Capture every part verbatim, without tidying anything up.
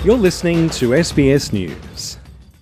You're listening to S B S News.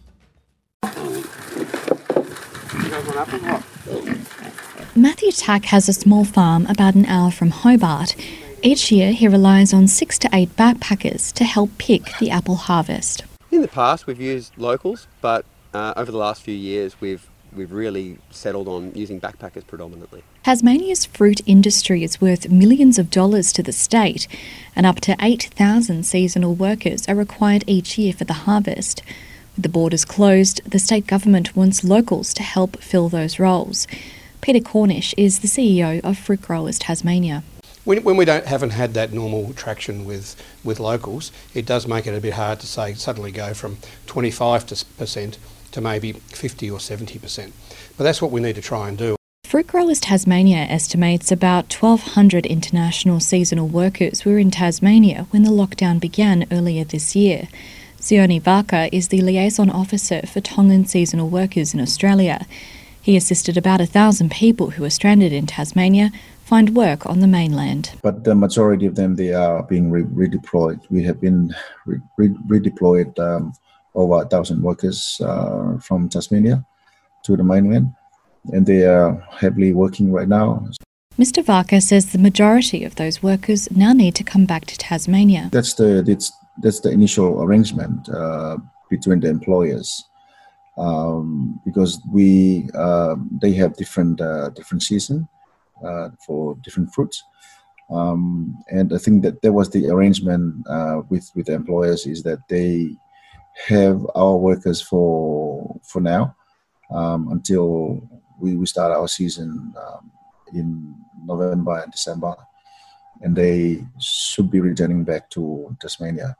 Matthew Tack has a small farm about an hour from Hobart. Each year he relies on six to eight backpackers to help pick the apple harvest. In the past we've used locals, but uh, over the last few years we've we've really settled on using backpackers predominantly. Tasmania's fruit industry is worth millions of dollars to the state, and up to eight thousand seasonal workers are required each year for the harvest. With the borders closed, the state government wants locals to help fill those roles. Peter Cornish is the C E O of Fruit Growers Tasmania. When, when we don't haven't had that normal traction with, with locals, it does make it a bit hard to say suddenly go from twenty-five percent to maybe fifty or seventy percent. But that's what we need to try and do. Fruit Growers Tasmania estimates about twelve hundred international seasonal workers were in Tasmania when the lockdown began earlier this year. Sione Vaka is the liaison officer for Tongan seasonal workers in Australia. He assisted about a thousand people who are stranded in Tasmania find work on the mainland. But the majority of them, they are being re- redeployed. We have been re- re- redeployed um, over a thousand workers uh, from Tasmania to the mainland, and they are heavily working right now. Mister Vaka says the majority of those workers now need to come back to Tasmania. That's the that's, that's the initial arrangement uh, between the employers. Um, because we uh, they have different uh, different season uh, for different fruits, um, and I think that there was the arrangement uh, with with the employers is that they have our workers for for now um, until we, we start our season um, in November and December, and they should be returning back to Tasmania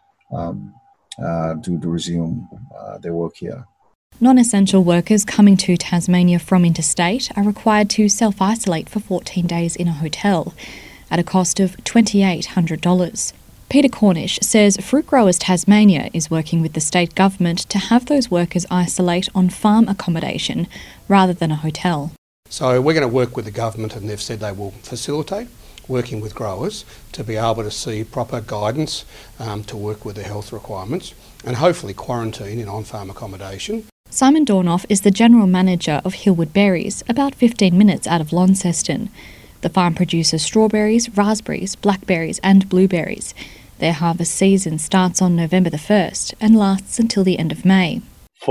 um, uh, to, to resume uh, their work here. Non-essential workers coming to Tasmania from interstate are required to self-isolate for fourteen days in a hotel at a cost of two thousand eight hundred dollars. Peter Cornish says Fruit Growers Tasmania is working with the state government to have those workers isolate on farm accommodation rather than a hotel. So we're going to work with the government, and they've said they will facilitate working with growers to be able to see proper guidance um, to work with the health requirements and hopefully quarantine in on-farm accommodation. Simon Dornoff is the General Manager of Hillwood Berries, about fifteen minutes out of Launceston. The farm produces strawberries, raspberries, blackberries and blueberries. Their harvest season starts on November the first and lasts until the end of May.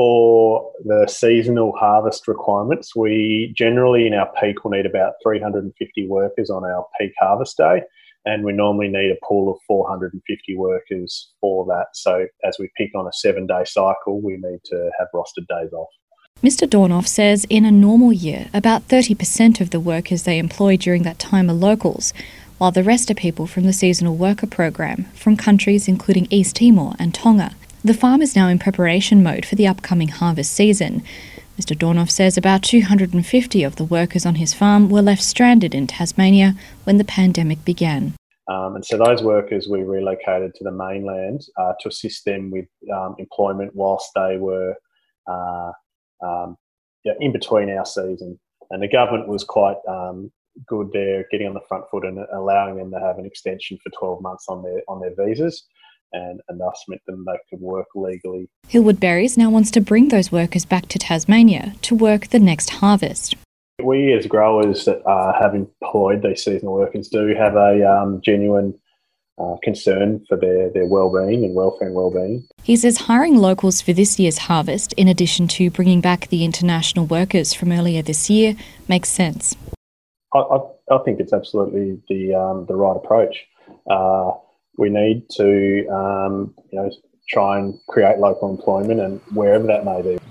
For the seasonal harvest requirements, we generally in our peak will need about three hundred fifty workers on our peak harvest day, and we normally need a pool of four hundred fifty workers for that. So as we pick on a seven-day cycle, we need to have rostered days off. Mister Dornoff says in a normal year, about thirty percent of the workers they employ during that time are locals, while the rest are people from the Seasonal Worker Program, from countries including East Timor and Tonga. The farm is now in preparation mode for the upcoming harvest season. Mister Dornoff says about two hundred fifty of the workers on his farm were left stranded in Tasmania when the pandemic began. Um, and so those workers we relocated to the mainland uh, to assist them with um, employment whilst they were uh, um, yeah, in between our season. And the government was quite um, good there, getting on the front foot and allowing them to have an extension for twelve months on their on their visas. And, and thus meant them they could work legally. Hillwood Berries now wants to bring those workers back to Tasmania to work the next harvest. We as growers that uh, have employed these seasonal workers do have a um, genuine uh, concern for their, their well-being and welfare and well-being. He says hiring locals for this year's harvest, in addition to bringing back the international workers from earlier this year, makes sense. I, I, I think it's absolutely the um, the right approach. Uh, We need to, um, you know, try and create local employment, and wherever that may be.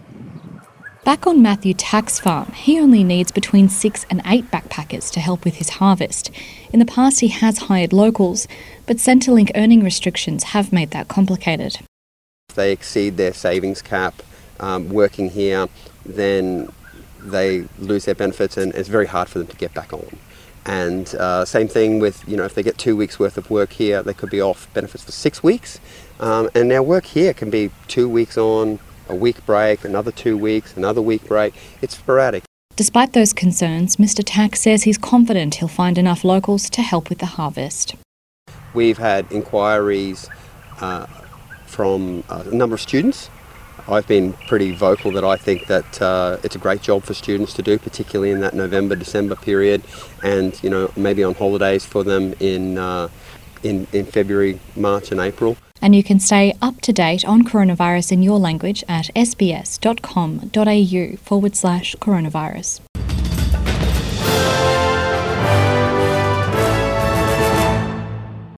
Back on Matthew Tack's farm, he only needs between six and eight backpackers to help with his harvest. In the past, he has hired locals, but Centrelink earning restrictions have made that complicated. If they exceed their savings cap um, working here, then they lose their benefits, and it's very hard for them to get back on. And uh, same thing with, you know, if they get two weeks worth of work here, they could be off benefits for six weeks. Um, and now work here can be two weeks on, a week break, another two weeks, another week break. It's sporadic. Despite those concerns, Mister Tack says he's confident he'll find enough locals to help with the harvest. We've had inquiries uh, from uh, a number of students. I've been pretty vocal that I think that uh, it's a great job for students to do, particularly in that November, December period, and you know maybe on holidays for them in uh, in, in February, March and April. And you can stay up to date on coronavirus in your language at sbs.com.au forward slash coronavirus.